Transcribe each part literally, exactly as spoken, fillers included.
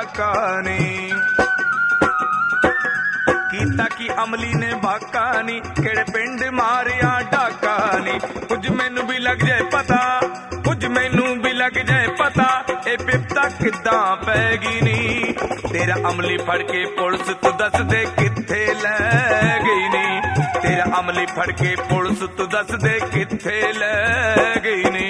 ਡਾਕਾ ਨੀ ਕੀਤਾ ਕੀ ਅਮਲੀ ਨੇ ਬਾਕਾ ਨੀ ਕਿਹੜੇ ਪਿੰਡ ਮਾਰਿਆ ਡਾਕਾ ਨੀ ਕੁਝ ਮੈਨੂੰ ਵੀ ਲੱਗ ਜਾਏ ਪਤਾ ਕੁਝ ਮੈਨੂੰ ਵੀ ਲੱਗ ਜਾਏ ਪਤਾ ਇਹ ਬਿਪਤਾ ਕਿੱਦਾਂ ਪੈ ਗਈ ਨੀ ਤੇਰਾ ਅਮਲੀ ਫੜ ਕੇ ਪੁਲਿਸ ਤੂੰ ਦੱਸ ਦੇ ਕਿੱਥੇ ਲੈ ਗਈ ਨੀ ਤੇਰਾ ਅਮਲੀ ਫੜ ਕੇ ਪੁਲਿਸ ਤੂੰ ਦੱਸ ਦੇ ਕਿੱਥੇ ਲੈ ਗਈ ਨੀ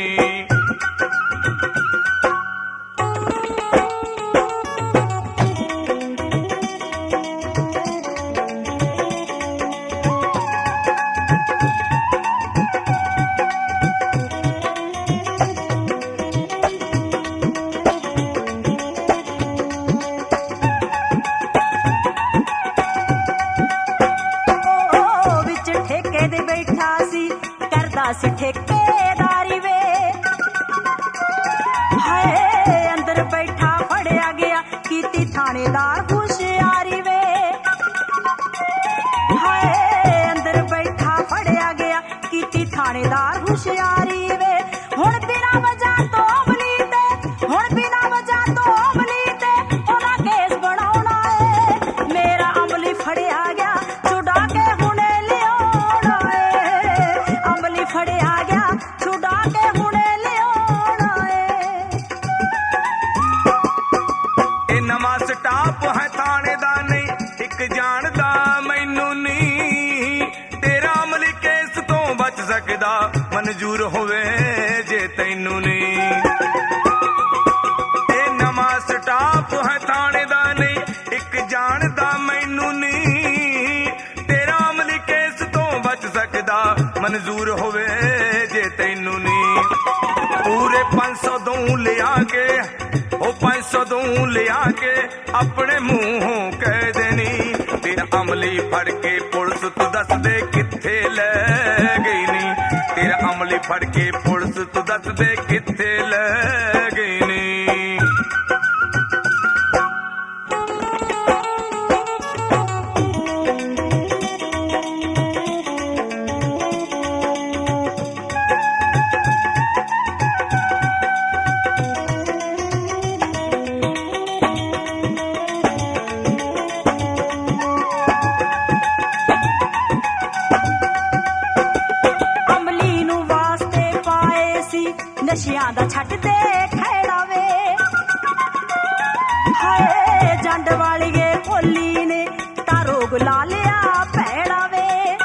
ਸੀ ਠੇਕੇਦਾਰੀ ਵੇ ਹਾਏ ਅੰਦਰ ਬੈਠਾ ਫੜਿਆ ਗਿਆ ਕੀਤੀ ਥਾਣੇਦਾਰ ਹੁਸ਼ਿਆਰੀ ਵੇ ਹਾਏ ਅੰਦਰ ਬੈਠਾ ਫੜਿਆ ਗਿਆ ਕੀਤੀ ਥਾਣੇਦਾਰ ਹੁਸ਼ਿਆਰੀ ਵੇ ਹੁਣ ਬਿਨਾਂ ਵਜ੍ਹਾ ਤੋਂ ਅਮਲੀ ਤੇ ਹੁਣ ਬਿਨਾਂ ਵਜ੍ਹਾ ਤੋਂ ਅਮਲੀ ਤੇ ਉਹਨਾਂ ਕੇਸ ਬਣਾਉਣਾ ਏ ਮੇਰਾ ਅਮਲੀ ਫੜਿਆ ਗਿਆ ਛੁਡਾ ਕੇ ਹੁਣੇ ਲਿਆਉਣਾ ਏ ਅਮਲੀ ਫੜਿਆ ਗਿਆ ਛੁਡਾ ਕੇ ਹੁਣੇ ਲਿਆਉਣਾ ਏ ਇਹ ਨਵਾਂ ਸਟਾਪ ਹੈ ਥਾਣੇ ਦਾ ਨਹੀਂ ਇੱਕ ਜਾਣਦਾ ਮੈਨੂੰ ਨਹੀਂ ਤੇਰਾ ਅਮਲੀ ਕੇਸ ਤੋਂ ਬਚ ਸਕਦਾ ਮਨਜ਼ੂਰ ਹੋਵੇ ਜੇ ਤੈਨੂੰ ਨਹੀਂ ਇਹ ਨਵਾਂ ਸਟਾਪ ਹੈ ਥਾਣੇ ਦਾ ਨਹੀਂ ਇੱਕ ਜਾਣਦਾ ਮੈਨੂੰ ਨਹੀਂ ਤੇਰਾ ਅਮਲੀ ਕੇਸ ਤੋਂ ਬਚ ਸਕਦਾ ਮਨਜ਼ੂਰ ਹੋਵੇ ਜੇ ਤੈਨੂੰ ਨਹੀਂ ਪੂਰੇ ਪੰਜ ਸੌ ਦੂੰ ਲਿਆ ਕੇ ਉਹ ਪੰਜ ਸੌ ਦੂੰ ਲਿਆ ਕੇ ਆਪਣੇ ਮੂੰਹੋਂ ਕਹਿ ਦੇਣੀ ਤੇਰਾ ਅਮਲੀ ਫੜ ਕੇ ਪੁਲਿਸ ਤੂੰ ਦੱਸ ਦੇ ਕਿੱਥੇ ਲੈ ਗਈ ਨੀ ਤੇਰਾ ਅਮਲੀ ਫੜ ਕੇ ਪੁਲਿਸ ਤੂੰ ਦੱਸ ਦੇ ਕਿੱਥੇ ਲੈ ਗਈ ਨੀ ਨਸ਼ਿਆਂ ਦਾ ਛੱਡ ਦੇ ਖੈੜਾ ਵੇ ਹਾਏ ਜੰਡ ਵਾਲੀਏ ਭੋਲੀ ਨੇ ਤਾਂ ਰੋਗ ਲਾ ਲਿਆ ਭੈੜਾ ਵੇ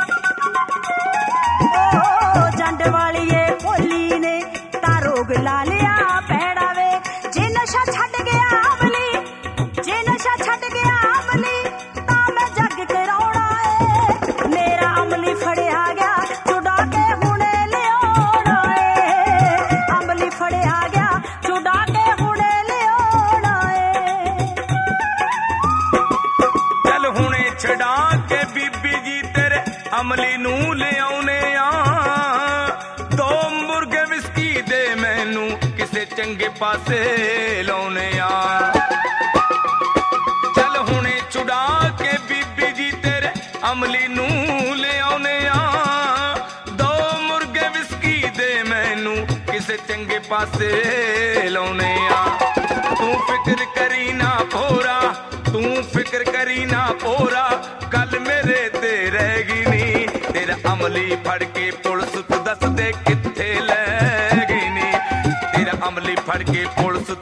ਓ ਜੰਡ ਵਾਲੀਏ ਭੋਲੀ ਨੇ ਤਾਂ ਰੋਗ ਲਾ ਲਿਆ ਭੈੜਾ ਵੇ ਜੇ ਨਸ਼ਾ ਛੱਡ ਗਿਆ ਅਮਲੀ ਜੇ ਨਸ਼ਾ ਛੱਡ ਗਿਆ ਅਮਲੀ ਤਾਂ ਮੈਂ ਜੱਗ ਕਰਾਉਣਾ ਏ ਮੇਰਾ ਅਮਲੀ ਫੜਿਆ ਗਿਆ ਛੁਡਾ ਕੇ ਹੁਣੇ ਲਿਆਉਣਾ ਏ ਅਮਲੀ ਫੜਿਆ ਗਿਆ ਛੁਡਾ ਕੇ ਹੁਣੇ ਲਿਆਉਣਾ ਏ ਚੱਲ ਹੁਣੇ ਛਡਾ ਕੇ ਬੀਬੀ ਜੀ ਤੇਰੇ ਅਮਲੀ ਨੂੰ ਲਿਆਉਨੇ ਆ ਦੋ ਮੁਰਗੇ ਵਿਸਕੀ ਦੇ ਮੈਨੂੰ ਕਿਸੇ ਚੰਗੇ ਪਾਸੇ ਲਾਉਨੇ ਆ ਚੱਲ ਹੁਣੇ ਛੁਡਾ ਕੇ ਬੀਬੀ ਜੀ ਤੇਰੇ ਅਮਲੀ ਨੂੰ ਲਿਆਉਨੇ ਆ ਦੋ ਮੁਰਗੇ ਵਿਸਕੀ ਦੇ ਮੈਨੂੰ ਕਿਸੇ ਚੰਗੇ ਪਾਸੇ ਲਾਉਨੇ ਆ ਤੂੰ ਫਿਕਰ ਕਰੀ ਨਾ ਭੋਰਾ ਤੂੰ ਫਿਕਰ ਕਰੀ ਨਾ ਭੋਰਾ ਗੱਲ ਮੇਰੇ ਤੇ ਰਹਿ ਗਈ ਨੀ ਤੇਰਾ ਅਮਲੀ ਫੜ ਕੇ ਪੁਲਿਸ ਤੂੰ ਦੱਸ ਦੇ ਕਿੱਥੇ ਲੈ ਗਈ ਨੀ ਤੇਰਾ ਅਮਲੀ ਫੜ ਕੇ ਪੁਲਿਸ